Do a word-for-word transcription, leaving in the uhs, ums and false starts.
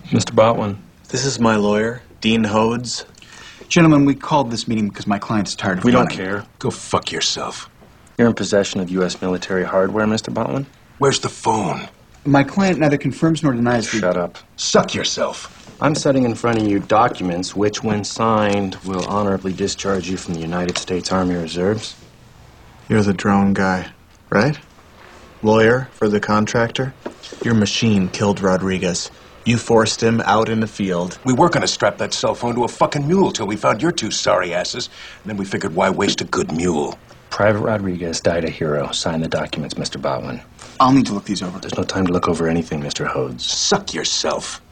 Mister Botwin. This is my lawyer, Dean Hodes. Gentlemen, we called this meeting because my client's tired of We don't running. care. Go fuck yourself. You're in possession of U S military hardware, Mister Botwin? Where's the phone? My client neither confirms nor denies the... Shut up. Suck yourself. I'm setting in front of you documents which, when signed, will honorably discharge you from the United States Army Reserves. You're the drone guy, right? Lawyer for the contractor? Your machine killed Rodriguez. You forced him out in the field. We were gonna strap that cell phone to a fucking mule till we found your two sorry asses. And then we figured, why waste a good mule? Private Rodriguez died a hero. Sign the documents, Mister Botwin. I'll need to look these over. There's no time to look over anything, Mister Hodes. Suck yourself.